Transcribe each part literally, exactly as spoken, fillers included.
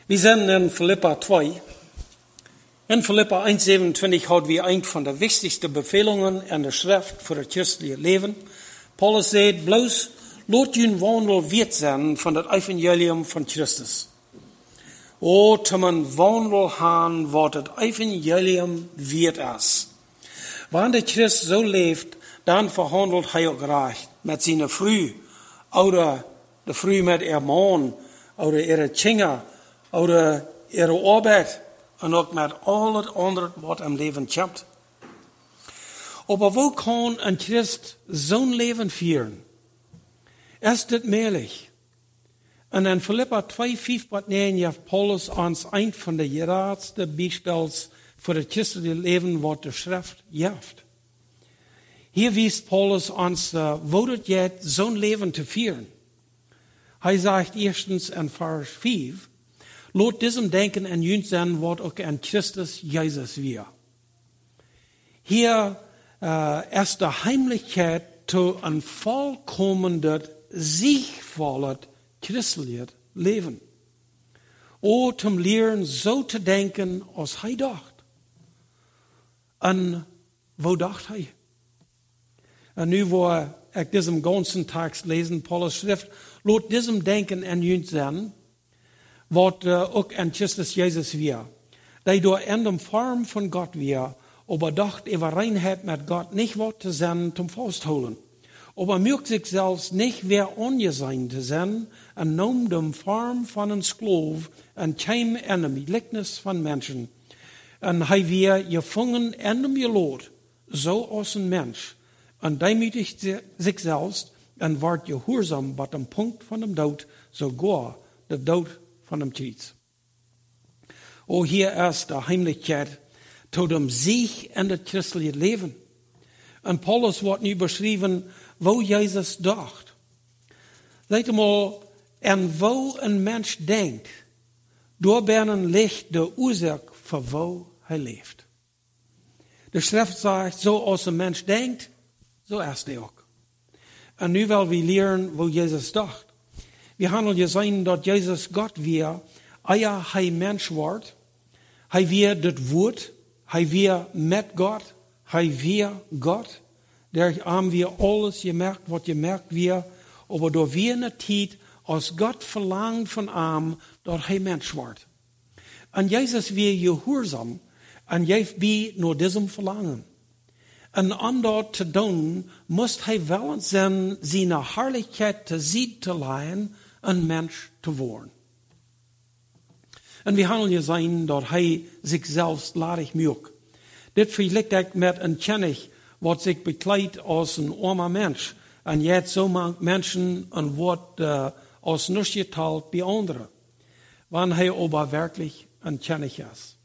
Wir sind in Philippa zwei. In Philippa eins siebenundzwanzig hat wir eine von der wichtigsten Befehlungen in der Schrift für das christliche Leben. Paulus sagt, bloß laat jullie wandel wit zijn van het evangelium van Christus. O, te men wandel gaan wat het evangelium wit is. Wanneer Christus zo leeft, dan verhandelt hij ook recht met zijn vrouw, oder de vrouw met haar man, oder ihre Kinder, oder ihre arbeid, en ook met al het andere wat im leven komt. Aber wo kann ein Christ zo'n leven führen? Ist das möglich? Und in Philippa zwei, fünf bis neun gibt Paulus uns ein von den geradsten Beispiels für das christliche Leben, was die Schrift gibt. Hier wies Paulus uns, uh, wo das jetzt zo'n Leben zu führen. Er sagt erstens in Vers fünf, laat diesem Denken an uns sein, was auch an Christus Jesus wir. Hier uh, ist die Heimlichkeit zu ein vollkommenes, siegvolles christliches Leben. O, zum Lehren so zu denken, als er dacht. Und wo dacht er? Und nu, wo ich diesem ganzen Text lesen, Paulus Schrift, laat diesem Denken an uns sein, was uh, auch an Christus Jesus wir. Der door in der Form von Gott wir, aber dacht über Reinheit mit Gott nicht wat zu sein zum Festholen. Aber mögt sich selbst nicht wer ongesein zu sein, en nahm de Form von een Sklav, en kein enemy, Likeness von Menschen. En hij wir gefangen in dem Gelot, so als ein Mensch, en demütigt sich selbst, en ward gehorsam bei dem Punkt von dem Tod, sogar der Tod von dem Kreuz. Oh, hier ist die Heimlichkeit zu dem Sieg in das christliche Leben. Und Paulus wird nu beschrieben, wo Jesus dacht. Seht mal, en wo ein Mensch denkt, door binnen ligt de oorzaak voor wo hij leeft. De Schrift sagt, so als ein Mensch denkt, so ist er auch. Und nu will wir lernen, wo Jesus dacht. Wir haben gesehen, dass Jesus Gott wir, eer hij Mensch wordt, hij wir das Wort, hij wir mit Gott, hij wir Gott. Daar haben wir alles gemerkt, was gemerkt wir, aber door wir eine Zeit, als Gott verlangt von ihm, dass hij Mensch wird. Und Jesus wir gehorsam, und Jesus bi nur diesem Verlangen. Und um dort zu tun, muss hij wel sein, seine Herrlichkeit zu sehen zu leihen, ein Mensch zu werden. Und wir haben gesehen, dass er sich selbst ladig mögt. Das vergleicht ich mit einem König, was sich bekleidet als ein armer Mensch. Und jetzt so manche Menschen und wird uh, als nichts geteilt bei anderen. Wann er aber wirklich ein König ist.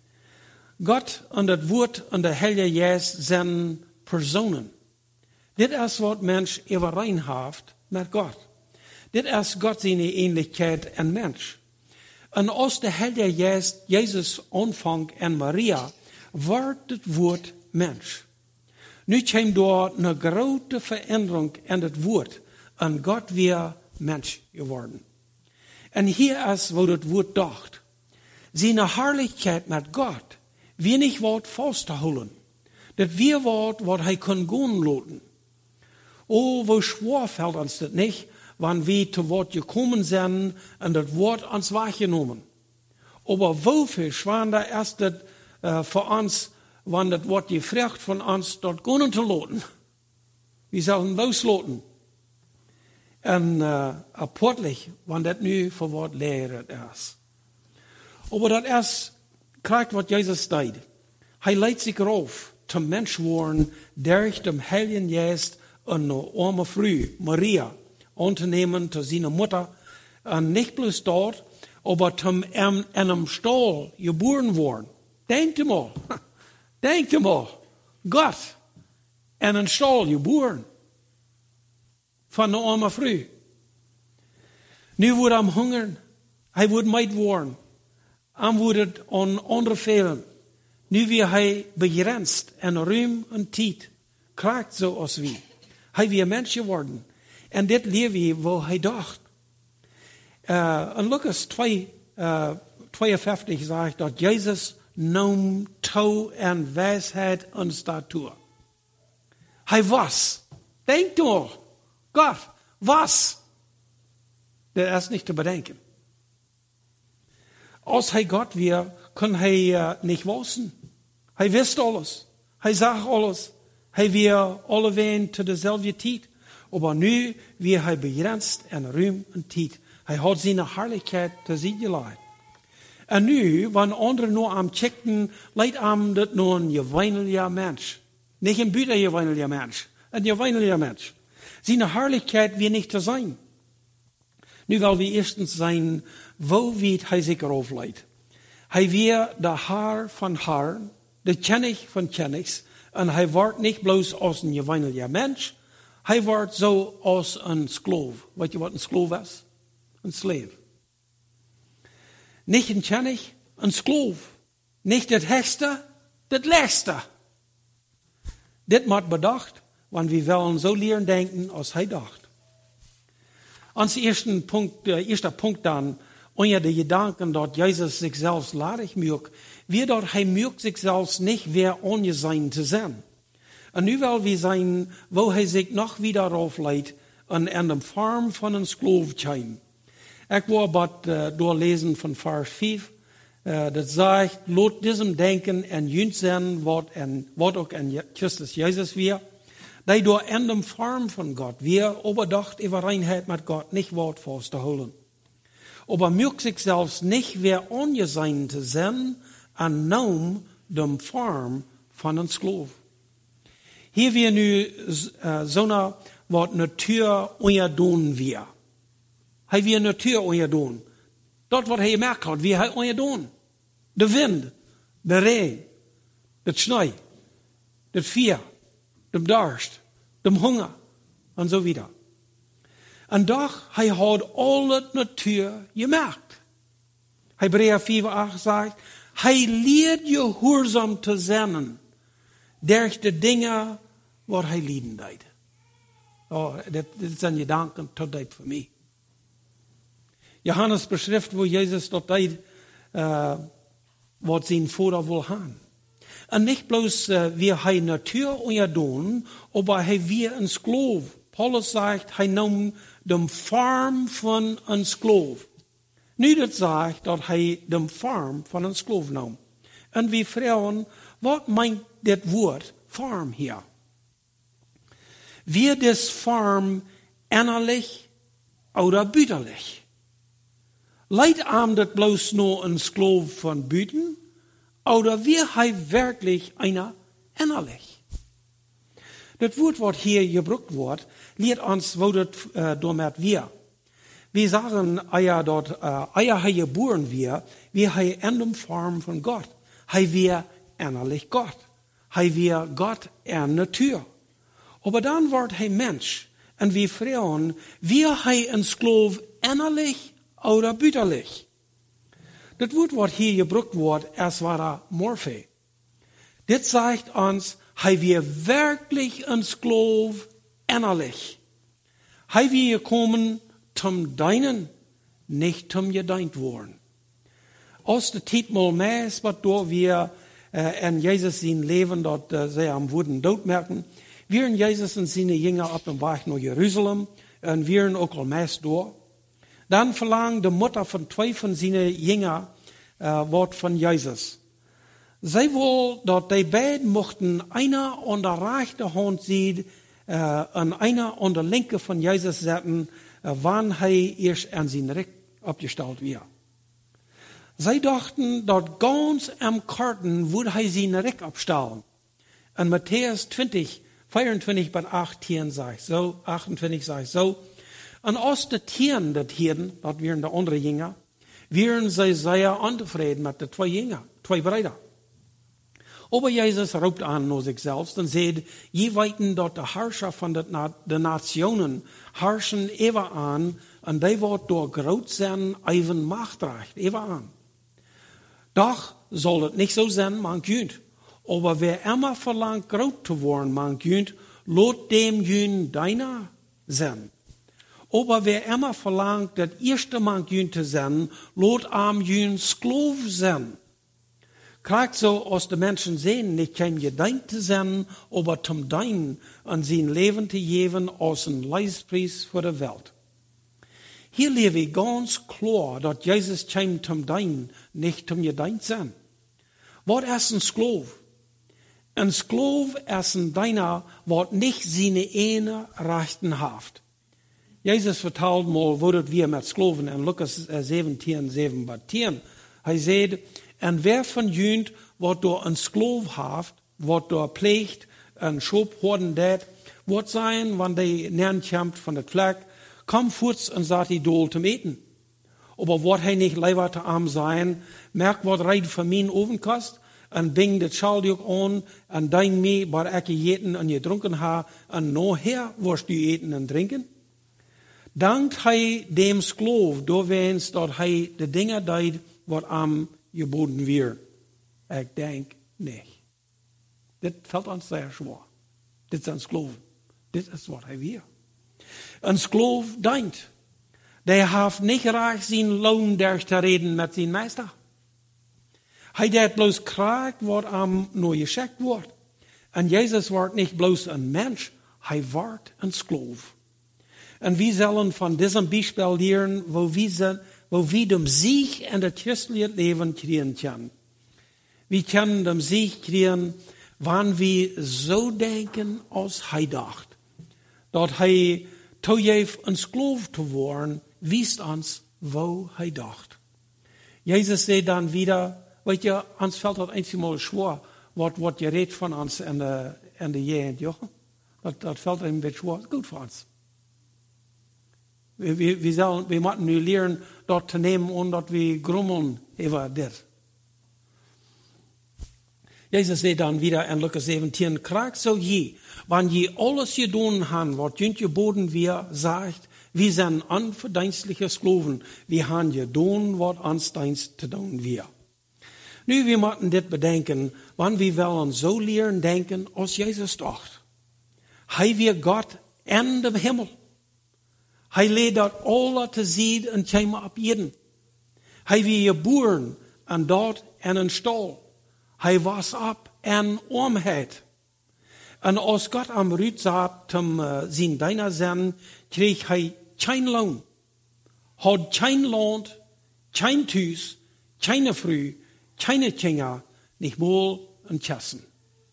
Gott und das Wort und der Heilige Geist sind Personen. Das ist, was Mensch übereinhaft mit Gott. Das ist Gott seine Ähnlichkeit ein Mensch. Und als der Heilige Geist Jesus anfängt in Maria, wird das Wort Mensch. Nu kommt dort eine große Veränderung in das Wort. Und Gott wird Mensch geworden. Und hier ist, wo das Wort dacht. Seine Herrlichkeit mit Gott, wir nicht Wort festzuholen. Das wir Wort, was er kann gehen lassen. Oh, wo schwer fällt uns das nicht, wann wir zu Wort gekommen sind und das Wort uns wahrgenommen. Aber wofür schwander ist das äh, für uns, wann das Wort gefragt von uns, dort gehen zu lassen? Wir sollen loslassen. Und äh, apportlich, wann das nu für Wort lehret ist. Aber das ist, kriegt, was Jesus deed. Er leitet sich rauf, zum Mensch worden, durch dem Heiligen Geist eine arme Frau, Maria, anzunehmen zu seiner Mutter. Und nicht bloß dort, aber zum in einem Stall geboren worden. Denkt mal, denkt mal, Gott in einem Stall geboren. Von einer armen Frau. Nu wurde er am hungern, er wurde meid worden. Er wurde an andere fehlen. Nu wird er begrenzt in Ruhm und Zeit. Kriegt so als wie. Er wird Mensch geworden. Und das leben wir, wo er dacht. Uh, in Lukas zwei, uh, zweiundfünfzig sagt, dass Jesus nahm Tau en Weisheit und Statur. Hij was. Denk doch. Gott, was? Das ist nicht zu bedenken. Als hij Gott wir, kann hij uh, nicht wissen. Hij wist alles. Hij zag alles. Hij wir alle wen zu derselben Zeit. Aber nu wie hij begrenzt en ruim en tijd. Hij hat seine Herrlichkeit te zien gelaten. En nu, wanneer anderen nur am checken, leidt am dat nur een gewöhnlicher Mensch. Nicht ein büttergewöhnlicher Mensch. Ein gewöhnlicher Mensch. Seine Herrlichkeit wird nicht zu sein. Nu weil wir erstens sein, wo wird hij sich aufleidt. Hij wird der Herr von Herren, der König von Königs, und hij wordt nicht bloß als ein gewöhnlicher Mensch, hij wordt so als ein Sklav. Weet je wat een Sklav is? Een Slave. Nicht ein König, ein Sklav. Nicht das Höchste, das Letzte. Dit moet bedacht, want wir wollen so leeren denken, als hij dacht. Als ersten Punkt, der erste Punkt dann, unter die Gedanken, dass Jesus sich selbst ladig mögt, wir dort, hij mögt sich selbst nicht, wer ohne sein zu sein. Und nu will wir sein, wo hij sich noch wieder aufleidt, an einer Form von einem Sklavschein. Ich will aber uh, doorlezen von Vers vijf. Uh, dat sagt, laat diesem denken en junt zijn, wat, en, wat ook in Christus Jesus wir, die door einer Form von Gott, wir oberdacht über Reinheit mit Gott, nicht Wort festzuholen. Aber mögt sich selbst nicht, wer ohne sein zu sein, an nahm dem Form von einem Sklav. Hier wir nu uh, so eine, wat Natur onderdoen wir. Hij wir Natur onderdoen. Dat wat hij gemerkt hat, wie hij onderdoen. De wind, de regen, de Schnee, de Vier, de Durst, de Hunger und so wieder. Und doch, hij hat alle Natur gemerkt. Hebräer vier, acht sagt, hij leert je gehoorzaam te zijn, durch de dingen wat hij lieden deed. Oh, dat, dat zijn gedanken tot dit voor mij. Johannes beschrift, wo Jesus dort deed, uh, wat zijn Vater wil gaan. En niet bloß, uh, wie hij natuur onderdoen, aber hij weer een Sklav. Paulus sagt, hij nam de vorm van een Sklav. Nu dat zegt, dat hij de vorm van een Sklav nam. En wie vragen, wat meint dit woord, vorm hier? Wird das Form innerlich oder bütterlich? Leidt am das bloß nur ein Sklav von Büten? Oder wird er wirklich einer innerlich? Das Wort, was hier gebraucht wird, lehrt uns, wo das äh, damit wir. Wir sagen, eier dort, äh, eier er geboren wir, wie er in der Form von Gott. Er wir innerlich Gott. Er wir Gott in Natur. Aber dann wird er Mensch. Und wir fragen, wie er ein Sklav innerlich oder bütterlich? Das Wort, was hier gebraucht wird, es war Morphe. Das sagt uns, er wir wirklich ein Sklav innerlich. Er wir gekommen zum Deinen, nicht zum Gedeint worden. Aus der Zeit mal mehr ist, was wir äh, in Jesus sein Leben dort äh, sehr am Wurden dort merken. Wir in Jesus und seine Jünger auf dem Weg nach Jerusalem und wir auch al meist durch. Dann verlangt die Mutter von zwei von seinen Jüngern äh, Wort von Jesus. Sie wohl, dort die beiden mochten einer an der rechten Hand sieht, äh, und einer an der linke von Jesus setzen, äh, wann er erst an sein Reck abgestellt wird. Sie dachten, dort ganz am Karten würde er sein Reck abstellen. Und Matthäus zwanzig, vierundzwanzig bis achtzehn sagt so, achtundzwanzig sagt so, und aus den Tieren der Tieren, dort wären die anderen Jünger, wären sie sehr unzufrieden mit den zwei Jünger, zwei Brüder. Aber Jesus ruft an nur sich selbst und sagt, je weiten dort der Herrscher von den Nationen herrschen ever an, und die wird durch groß sein, even Machtrecht, ever an. Doch soll es nicht so sein, man könnt. Aber wer immer verlangt, groß zu werden, man könnt, lot dem jün deiner sein. Aber wer immer verlangt, das erste Mann jün zu sein, lot am jün Sklav sein. Kriegt so aus den Menschen sehen, nicht kein Gedenk zu sein, aber zum Dein an sein Leben zu geben, aus dem Leispreis für die Welt. Hier lebe ich ganz klar, dass Jesus kein zum Dein, nicht zum Gedenk sein. Was ist ein Sklav? Ein Sklav ist ein Deiner, was nicht seine eine Rechten hat. Jesus vertelt mal, wo wir mit Sklaven in Lukas siebzehn, sieben batieren. Er sagt, en wer von jünt, wat door een sklaaf haft, wat door pleegt, een schop hoorden dat, wat zijn, wanneer die nern komt van het vlek, kom voets en zat die doel te eten. Aber wat hij niet leider te arm zijn, merk wat rijd van mijn ovenkast, en bing de schaldoek aan, en denk mee, waar ik je eten en je dronken ha, en noher worst je eten en drinken. Dankt hij dem sklaaf, doorweens dat hij de dingen deed, wat am geboden wir. Ik denk niet. Dit fällt ons zeer schwer. Dit is een sklaaf. Dit is wat hij wil. Een sklaaf denkt. Der heeft niet graag zijn loon durch te reden met zijn meester. Hij deed bloos krijgt wat am nur geschickt wordt. En Jezus wordt niet bloos een mens, hij wordt een sklaaf. En we zullen van diesem Beispiel leren, wo wir zijn, wo wir dem Sieg in das christliche Leben kriegen können. Wir können den Sieg kriegen, wenn wir so denken, als er dacht. Dat hij toegeeft een Sklaaf te worden, wiest ons, wo hij dacht. Jezus zei dan wieder, weet je, ons fällt dat eenmaal schwer, wat, wat je redt van ons in de, in de jaren, joh. Dat, dat fällt een beetje schwer, goed voor ons. Wir, wir, sollen, wir müssen nu leren, dat te nemen und dat wir grummeln über dit. Jesus zei dan wieder in Lukas siebzehn, krijg zo je, wanneer je alles gedaan han, wat junt je boden wir sagt, wir sind unverdienstliche Sklaven, wir han gedaan, wat ons dienst te doen wir. Nu, wir müssen dit bedenken, wanneer wir wollen so leren denken, als Jesus dacht. Hij wir Gott in dem Himmel. Hij leed dat alle te zien en komen op jeden. Hij wie geboren en dort in een stal. Hij was op en armheid. En als God am Rüd sagt, zum uh, zijn deiner zijn, kreeg hij geen loon. Had geen land, geen thuis, geen vrouw, geen kinder, niet mal een Kassen.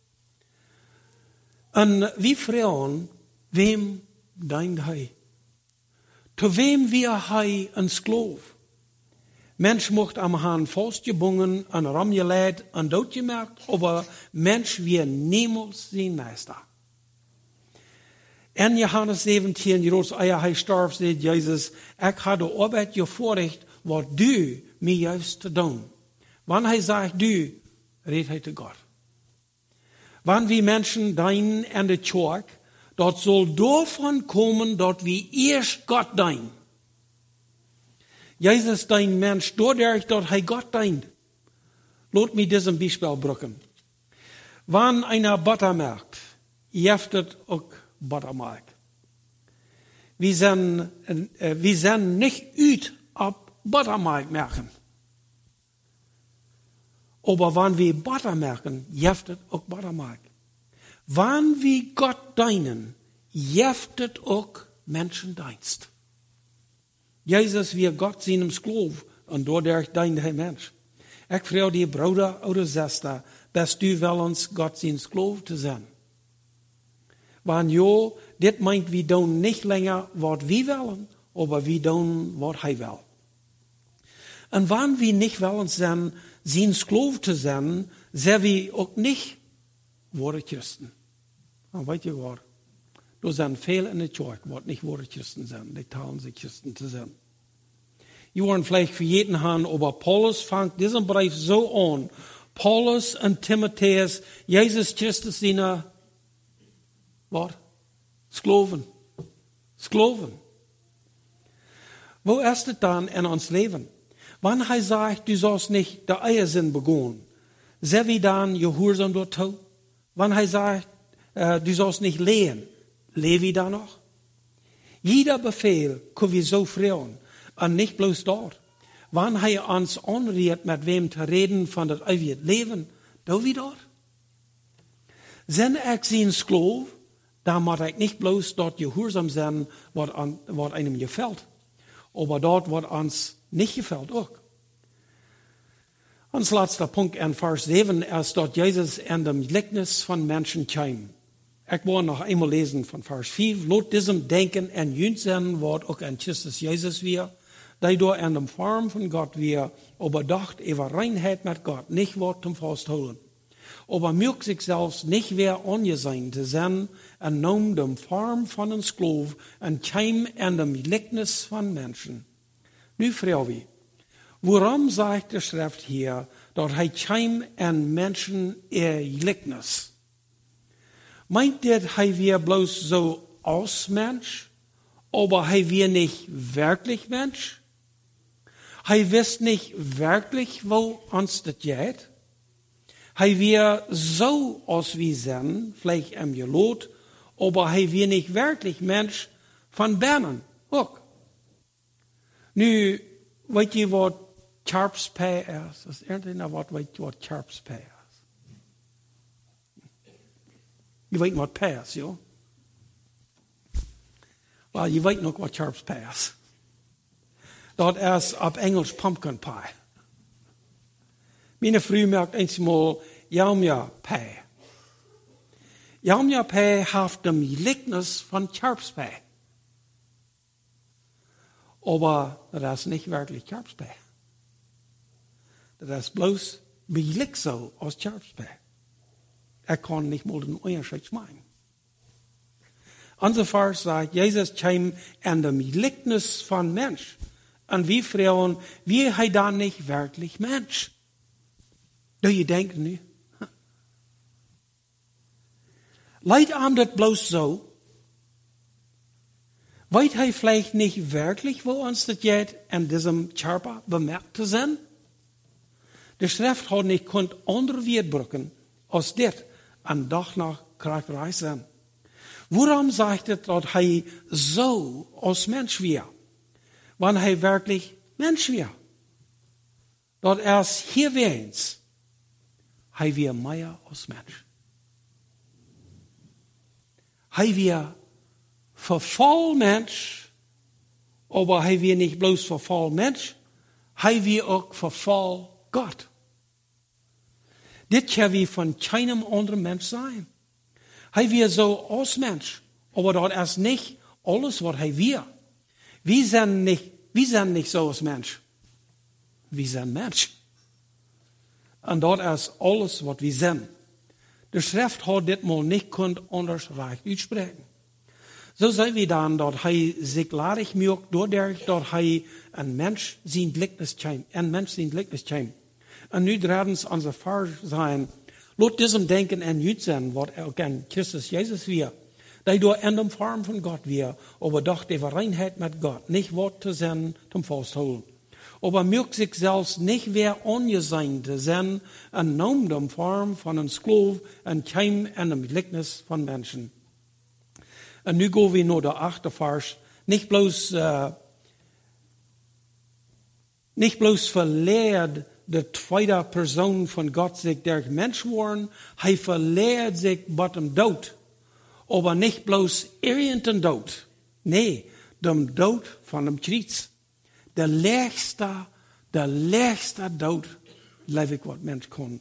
En wie vragen, wem denkt hij? Zu wem wir hij een Sklaaf? Mensch mocht am Hahn vastgebungen, an Ram geleid, an dood gemerkt, aber Mensch wir niemals zijn Meister. In Johannes siebzehn, die rots eier, hij starf, zei Jesus, ik had de arbeid gevorrecht, wat du mij juist te doen. Wanneer hij zegt du, redt hij te God. Wanneer wir Menschen deinen in de Kerk, dat soll davon kommen, dat wir erst Gott dienen. Jesus dein Mensch, dadurch, dat hij Gott dient. Laat mich diesem Beispiel brücken. Wann einer Butter merkt, jeftet auch Buttermilch. Wir sind, äh, wir sind nicht üt ab Buttermilch merken. Aber wenn wir Butter merken, jeftet auch Buttermilch. Wann wir Gott dienen, jeftet auch Menschendienst. Jesus wie Gott seinem Sklav und dadurch dient hij Mensch. Ich frage die Bruder oder Schwester, bist du willens Gott sein Sklav zu sein? Wenn ja, dit meint wir tun nicht länger, was wir wollen, aber wir tun, was er will. Und wenn wir nicht willens sein, sein Sklav zu sein, sind wir auch nicht wahre Christen. Und weißt ihr was? Da sind viele in der Kirche, die nicht wahre Christen sind. Die teilen sich Christen zu sein. Ihr wollen vielleicht für jeden haben, aber Paulus fängt diesen Brief so an. Paulus und Timotheus, Jesus Christus seine, was? Sklaven. Sklaven. Wo ist es dann in uns Leben? Wann er sagt, du sollst nicht der Ehersinn begehen, sehr wie dann Gehorsam dort tun? Wann er sagt, äh, du sollst nicht lehen, lebe ich da noch? Jeder Befehl können wir so freuen. Und nicht bloß dort. Wann er uns anrührt, mit wem zu reden von das ewige Leben, da wie dort. Wenn ich sein Sklav, dann muss ich nicht bloß dort gehorsam sein, was, an, was einem gefällt. Aber dort, was uns nicht gefällt auch. Ons letzter Punkt in Vers sieben ist, dort Jesus in dem Gleichnis von Menschen kam. Ich will noch einmal lesen von Vers fünf. Lot diesem Denken en jünt sein, was auch in Christus Jesus wir, die door in der Form von Gott wir, überdacht über Reinheit mit Gott, nicht Wort zum Festholen. Aber mögt sich selbst nicht wer angesehen zu sein, en nahm dem Form von einem Sklav und kam in dem Gleichnis von Menschen. Nu frage ich, warum sagt die Schrift hier, dass er kam in Menschen ihr Gleichnis? Meint ihr, er wir bloß so aus Mensch, aber er wir nicht wirklich Mensch? Er wisst nicht wirklich, wo uns das geht? Er wir so aus wie sind, vielleicht im Gelot, aber er wir nicht wirklich Mensch von Bernen. Guck. Nu, weet je wat Charpspij is? Is er iemand wat weet wat Charpspij is? Je weet wat pij is, joh? Wel, je weet nog wat Charpspij is. Dat is op Engels pumpkin pie. Mijn vrouw maakt eenmaal Jaumja pij. Jaumja pij heeft de gelijkenis van Charpspij. Aber das ist nicht wirklich Charpspij. Das ist bloß billig so aus Charpspij. Er kann nicht mal den Unterschied schmecken. Unser Vers sagt, Jesus kam in dem Gleichnis von Mensch. Und wir fragen, wie er dann nicht wirklich Mensch? Do je denken nu? Leidt ihm das bloß so? Weiß er vielleicht nicht wirklich, wo uns das geht, in diesem Charpa bemerkt zu sein? Die Schrift hat nicht konnt andere Wiederbrücken als das und doch noch charakterreich sein. Warum sagt er, dass er so als Mensch wir, wenn er wirklich Mensch wir? Dass er hier wens, er wir mehr als Mensch. Er wir verfall Mensch, aber er wir nicht bloß verfall Mensch, er wir auch verfall Gott. Das kann wir von keinem anderen Mensch sein. Er wir so als Mensch, aber das ist nicht alles, was er wir. Wir sind nicht, wir sind nicht so als Mensch. Wir sind Mensch. Und das ist alles, was wir sind. Die Schrift hat das mal nicht anders recht aussprechen. So sehen wir dann, dass er sich ladig macht, dadurch, dass er ein Mensch sein Gleichnis kam. Ein Mensch sein Gleichnis kam. Und nu werden es unser Vers sein, laut diesem Denken en Jüd sein, was auch in Christus Jesus wir, die durch in der Form von Gott wir, aber doch die Reinheit mit Gott, nicht Wort zu sein, zum Festholen. Aber mögt sich selbst nicht wer angesehen zu sein, und nahm die Form von einem Sklav und kam in dem Gleichnis von Menschen. Und nu gehen wir nur der achte Vers. Nicht bloß, äh, nicht bloß verlehrt die zweite Person von Gott sich der Mensch worden, er verlehrt sich bei dem Tod. Aber nicht bloß irgendein Tod. Nee, dem Tod von dem Kreuz. Der letzte, der letzte Tod, leibig, was Mensch kann,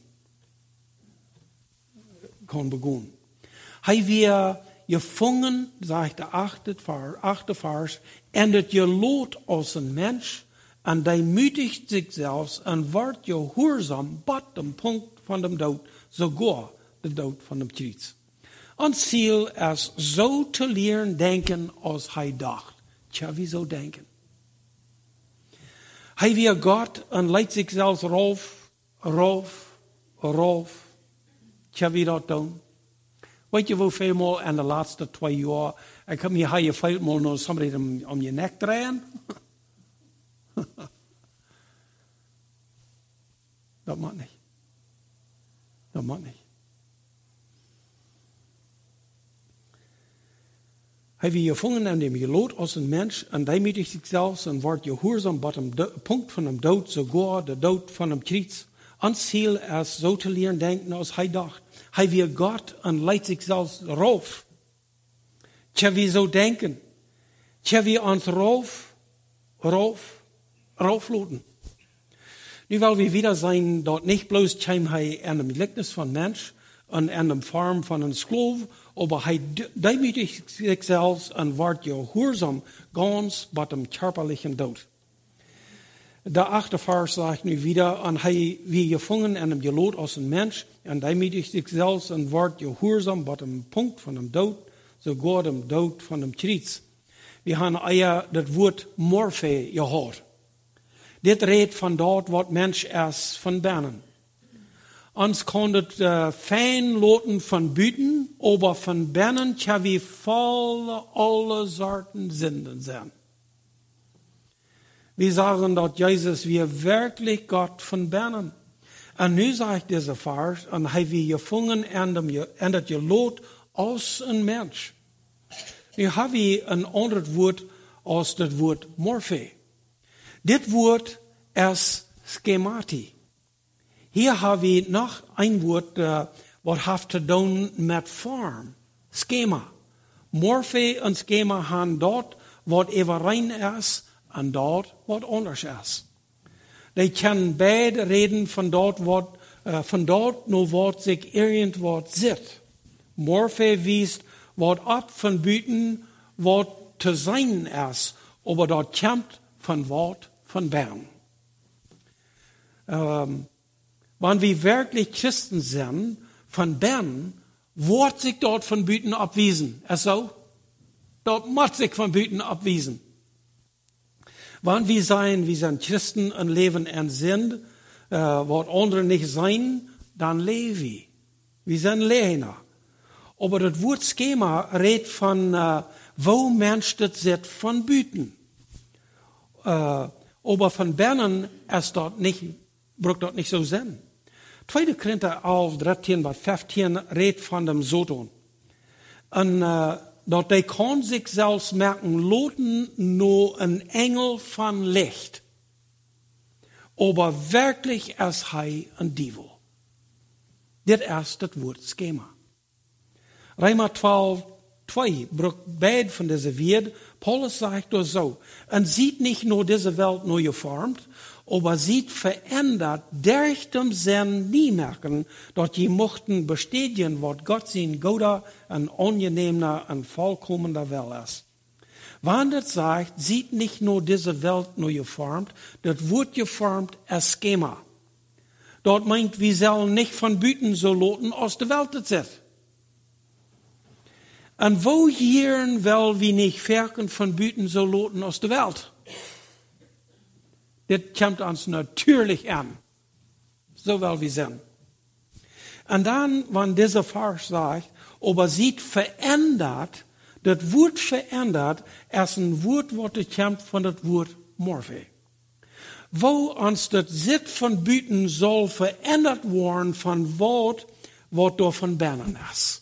kann begehen. Er wir gefangen, sagt der achte Vers, endet gelot als ein Mensch, und der mütigt sich selbst und wird gehorsam, bis dem Punkt von dem Tod, sogar der Tod von dem Kreuz. Und Ziel ist, so zu lernen, denken, als er dacht. Tja, wieso denken? Er wir Gott und leitet sich selbst rauf, rauf, rauf. Tja, wie das tun? Weet je hoeveel mal in de laatste twee jaar, ik heb hier je veel mal nog somebody om, om je nek draaien? Dat mag niet. Dat mag niet. Hij wie gevangen en dem gelot als een mens en demütigt zich zelfs en wordt gehoorzaam bij de punt van hem dood, sogar de dood van hem kriets. Ans Ziel is zo te leren denken als hij dacht. Hij wie God en leidt zich zelfs rauf. Tja wie zo denken. Tja wie ons rauf, rauf, raufloten. Nu wil we wieder zijn dat niet bloos tjim hij aan de gelijkenis van mens en aan de vorm van een slaaf, aber hij demütigt zich zelfs en wordt gehoorzaam ganz bij dem körperlichen dood. De achtervers sagt nu wieder, en hij wie gevangen en hem gelot als een mens, en demütigt zich zelfs en wordt gehoorzaam bij dem punt van hem dood, sogar dem dood van hem kriets. We hebben eier dat woord morphe gehoord. Dit redt van dat wat mens is van binnen. Ons kon het uh, fijn loten van buiten, aber van binnen tja wie volle alle soorten zinden zijn. We sagen dat Jezus weer werkelijk God van binnen. En nu zegt deze vers, en hij wie gevangen en dat je lot als een mens. Nu hebben we een ander woord als het woord morphe. Dit woord is schemati. Hier hebben we nog een woord uh, wat heeft te doen met vorm. Schema. Morphe en schema hebben dat wat overeen is en dat wat anders is. Die kunnen beide reden van dat wat, uh, van dat naar wat zich irgendwat zit. Morphe wijst wat op van buiten wat te zijn is, aber dat komt van wat van binnen. Um, wanneer we werkelijk Christen zijn, van binnen, wordt zich dat van buiten afwijzen. Is zo? Dat moet zich van buiten afwijzen. Wanneer we zijn, we zijn Christen en leven en zin, uh, wat anderen niet zijn, dan leven we. We zijn legener. Aber het woord schema redt van uh, wo mens dat zit van buiten. Uh, aber van binnen is dat niet, brukt dat niet zo zijn. Tweede Korinther elf, dertien bij vijftien redt van dem Sodom. En uh, dat hij kan zich zelfs merken loten naar een engel van licht. Aber werkelijk is hij een dievel. Dit is het woord schema. Römer twaalf, twee brukt beide van deze woorden. Paulus sagt dus zo. En ziet niet nur deze Welt neu geformt, aber ziet verändert durch dem Sinn nie merken, dat je mochten bestätigen, wat Gott zijn goeder en angenehmer en vollkommener Welt ist. Wanneer het sagt, ziet niet nur deze Welt neu geformt, dat wordt geformt als schema. Dat meint, we zullen niet van buiten zo loten als de Welt het zit. En wo hier wel wie niet werken van buiten zo loten als de Welt? Dit komt ons natuurlijk aan. Zo wel wie zijn. En dan, wanneer deze vers zegt, aber ziet verändert, dat woord verändert, is een woord wat het komt van het woord morphe. Wo ons dat zit van buiten zal verändert worden van wat, wat door van binnen is.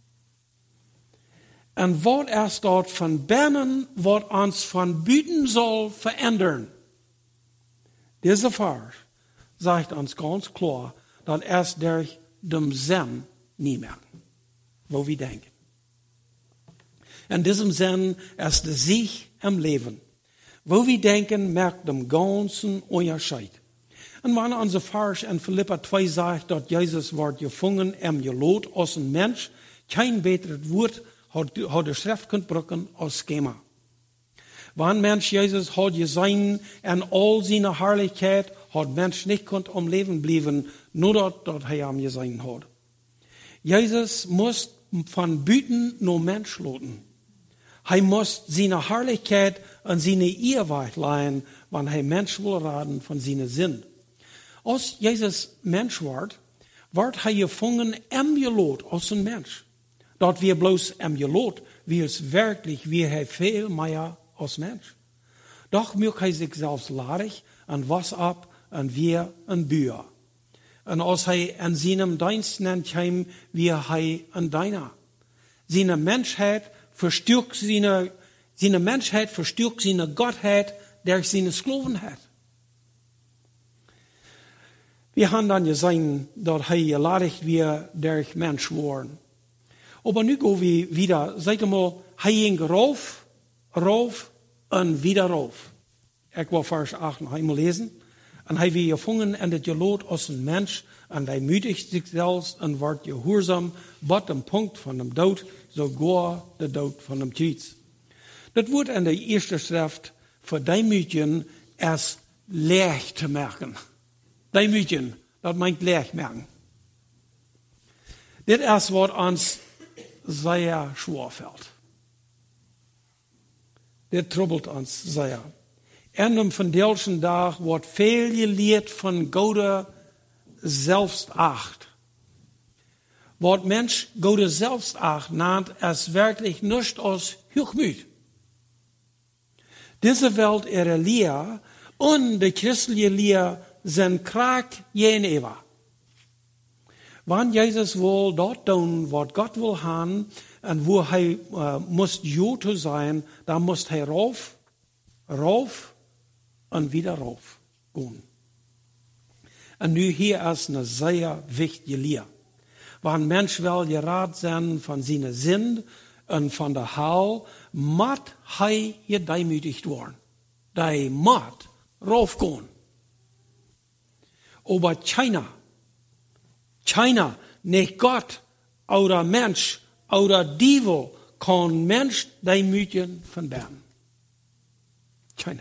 En wat is dat van binnen wat ons van buiten zal verändern? Deze vers zegt ons ganz klar, dat is durch dem Sinn niet meer, wo we denken. In diesem Sinn ist de Sieg im Leben. Wo wir denken, merkt dem ganzen Unterschied. Und wenn unser Vers in Philippa zwei sagt, dass Jesus wird gefangen im Gelot als ein Mensch, kein besseres Wort hat, hat die Schrift können brücken als Schema. Wenn Mensch Jesus hat gesehen in all seiner Herrlichkeit, hat Mensch nicht konnt am Leben bleiben, nur dort, dort er am gesehen hat. Jesus muss von Büten nur Mensch loten. Er muss seine Herrlichkeit und seine Ehrweich leihen, wenn er Mensch will raten von seinen Sinn. Als Jesus Mensch wird, wird er gefangen im Gelot als ein Mensch. Dort wir bloß im Gelot, wie es wirklich, wie er viel mehr als Mensch. Doch mögt er sich selbst ladig und was ab und wir ein Bühr. Und als er in seinem Dienst nennt, wie er ein Deiner. Seine Menschheit verstärkt seine, seine Menschheit, verstärkt seine Gottheit durch seine Sklavenheit. Wir haben dann gesehen, dass er geladigt wir durch Mensch worden. Aber nu gehen wir wieder, seid mal, er ging rauf, rauf und wieder rauf. Ich will Vers acht noch einmal lesen. Und hij wird gevangen en het geloot als een mens. En hij mütigt zich zelfs en wordt gehoorzaam. Wat een punt van de dood, sogar de dood van de kruis. Dat wordt in de eerste schrift voor Demütigen als leeg te merken. Demütigen, dat meint leeg merken. Dit is wat ons zeer schwer fällt. Dit troubelt ons zeer. En om van deze dag wordt veel geleerd van Godes zelfsacht. Wat mens Godes zelfsacht naht, is werkelijk niets als hoogmoed. Deze Welt ihre Leer und de christelijke Leer zijn krank jen ewa. Wanneer Jezus wil dat doen wat God wil haben en wo hij uh, moest Jote zijn, dan moest hij rauf, rauf und wieder rauf gehen. Und nu hier ist eine sehr wichtige Lehre. Wann Mensch will geraten sein von seiner Sinn und von der Hall, muss er gedemütigt worden. Der muss raufgehen. Aber China, China, nicht Gott oder Mensch oder Diebel kann Mensch demütigen von Bern. China.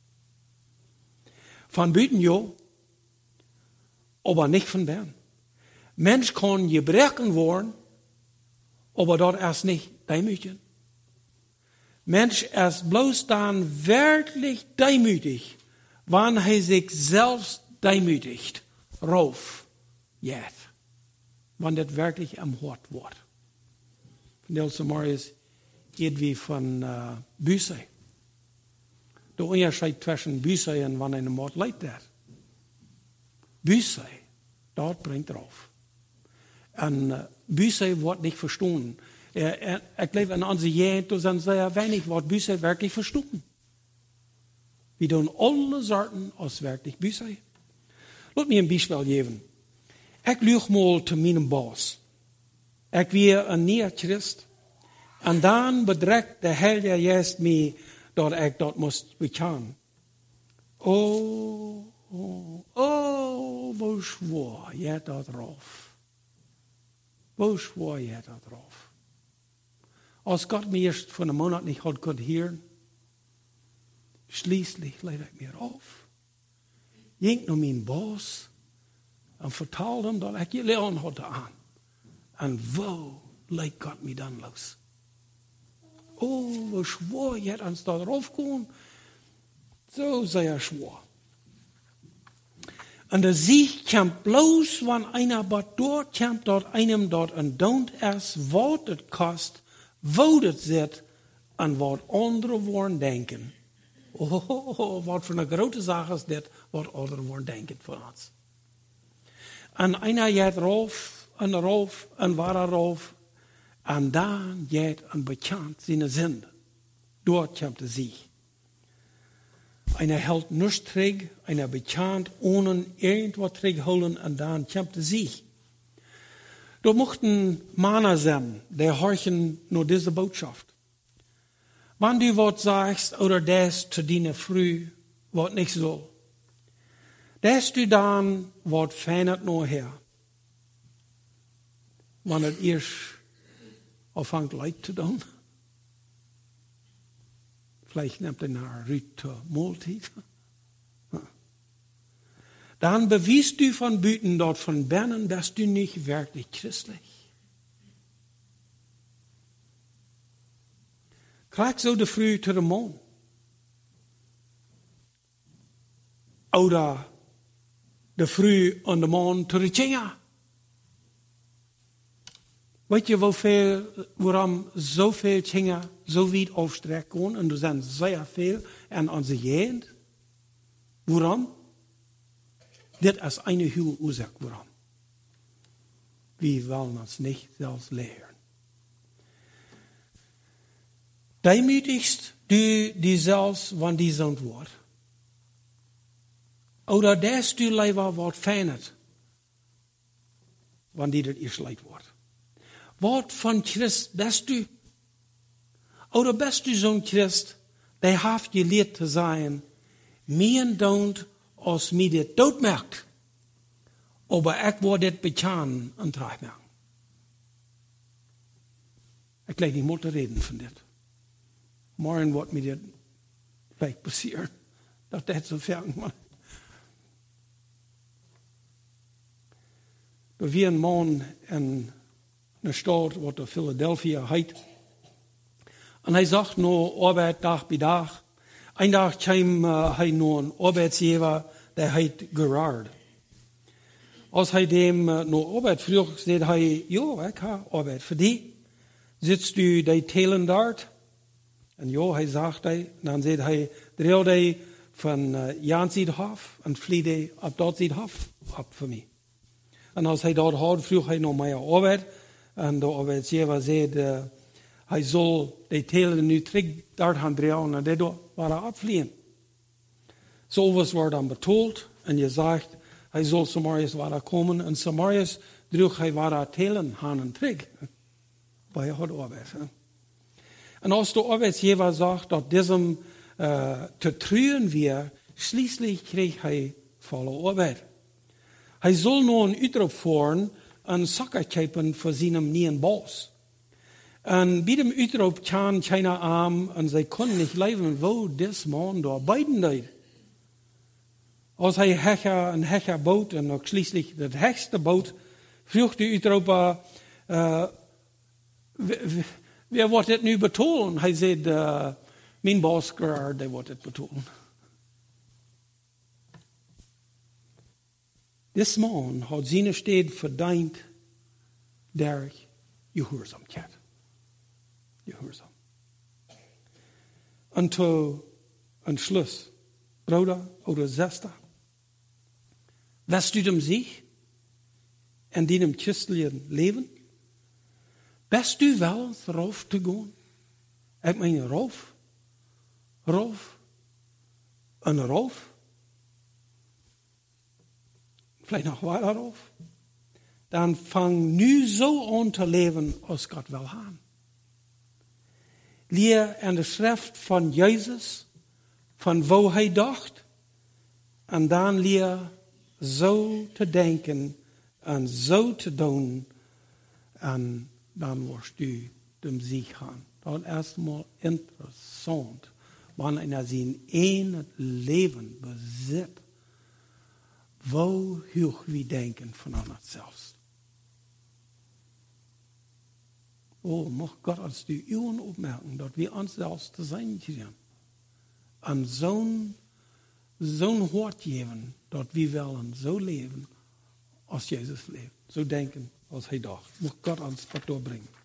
Von Büten, jo, aber nicht von Bern. Mensch kann gebrochen worden, aber dort erst nicht demütigen. Mensch ist bloß dann wirklich demütig, wann er sich selbst demütigt, rauf, jetzt. Wann das wirklich am Hort wird. Von der Samarias geht wie von uh, Büsse. Der Unterschied zwischen Büsse und wann eine Mord leidt dat. Büsse, dort bringt drauf. Und uh, Büsse wird nicht verstanden. Er, er, ich glaube, in unserer Jugend sind sehr wenig, wird Büsse wirklich verstanden. Wir tun alle Sorten aus wirklich Büsse. Lass mir ein Beispiel geben. Ich lüg mal zu meinem Boss. Ich bin ein neuer Christ. Und dann bedrückt der Heilige Geist mich, dass ich das muss bekennen. Oh, oh, oh, wo schwor je da drauf. Wo schwor je da drauf. Als Gott mir erst von einem Monat nicht hat können hören, schließlich leid ich mir auf. Ging nur mein Boss und vertalte ihm, dass ich gelernt hatte an. Und wo leidt Gott mir dann los? Oh, wo schwor je ans da drauf gehen? So sehr schwor. Und der Sieg kommt bloß, wenn einer dort kommt, dort einem dort und don't erst, was es kostet, wo das sitzt und was andere wollen denken. Oh, oh, oh, oh, was für eine große Sache ist das, was andere wollen denken von uns. Und einer geht rauf und rauf und war rauf und dann geht und bekannt seine Sünde. Dort kommt der Sieg. Einer hält nichts träg, einer bekannt, ohne irgendwas träg holen und dann kommt der Sieg. Da mochten Männer sein, die horchen nur diese Botschaft. Wenn du was sagst oder das zu deiner Früh, was nicht so, das du dann, was feinet nur her. Wenn es erst anfängt leid zu tun. Vielleicht nimmt er eine Rüte Multit. Dann bewiest du von Büten dort von Bernen, dass du nicht wirklich christlich. Krieg so de Früh zu dem Mond. Oder de Früh und de Mond zu der Tjinga. Weet je wofür, waarom zoveel Tjinga so weit aufstrecken und du sind sehr viel an onze Jugend? Waarom? Dit is eine hohe Ursache, warum. Wir wollen uns nicht selbst lehren. Demütigst du die selbst, wann die zond wordt? Oder des du lieber wat feinet, wann die dat ihr leid wordt? Wat van Christ bist du? Oder bist du zo'n Christ, der haft geleerd te zijn, meer dood als mij dit doodmerkt. Aber ik word dit betaan en terugmerken. Ik leg niet moeten reden van dit. Morgen wordt mij dit vielleicht passieren, dat dit zo ver maar. Er was een man in een stad, wat de Philadelphia heet. En hij zag nou arbeid dag bij dag. Een dag kwam uh, hij naar een arbeidsgever, die heet Gerard. Als hij hem uh, naar arbeid vroeg, zei hij, ja, ik heb arbeid voor die. Zitst u die telen daar? En ja, hij zegt hij. Dan zei hij, dreel die van uh, Jan ziet af en vlieg die op dat ziet af, op voor mij. En als hij dat had, vroeg hij naar mijn arbeid. En de arbeidsgever zei, uh, hij zal die telen nu terug daar gaan draaien en die waren afvliegen. Zo was wordt dan betoeld en je zegt, hij zal Samarias waren komen en Samarias droeg hij waren telen gaan en terug. Bij hij had arbeid. Hè. En als de arbeidsgever zegt dat deze uh, te truien weer, schließlich kreeg hij volle arbeid. Hij zal nu een uitroep voeren en zakken kopen voor zijn nieuwe baas. En bij dem uitroep kwam keiner arm en zij kon niet leven, wo des man door beiden deed. Als hij hecher en hecher boot en ook schließlich het hechste boot, vroeg de uitroeper, uh, wie wordt het nu betolen? Hij zei, uh, mijn baas Gerard, die wordt het betolen. This man had zijn steed verdiend der gehoorzaamheid. Gehoorzaam. En tot een Schluss, Bruder oder Schwester, west u dem zich en die dem christelijke leven? Best u wel rauf te gaan? Ik meen rauf, rauf, een rauf. Vielleicht nog weiter rauf. Dan fang nu zo aan te leven als God wil gaan. Leer aan de schrift van Jezus, van wo hij dacht, en dan leer zo te denken en zo te doen, en dan wordt u dem Sieg gaan. Dat is erstmal interessant, wanneer er zijn één leven bezit, wo hoog we denken van onszelf. Oh, mag Gott als die Uhren opmerken, dat we onszelf te zijn krijgen. En zo'n zo'n hoort geven, dat we willen zo leven als Jezus leeft. Zo denken als hij dacht. Mag Gott ons wat doorbrengen.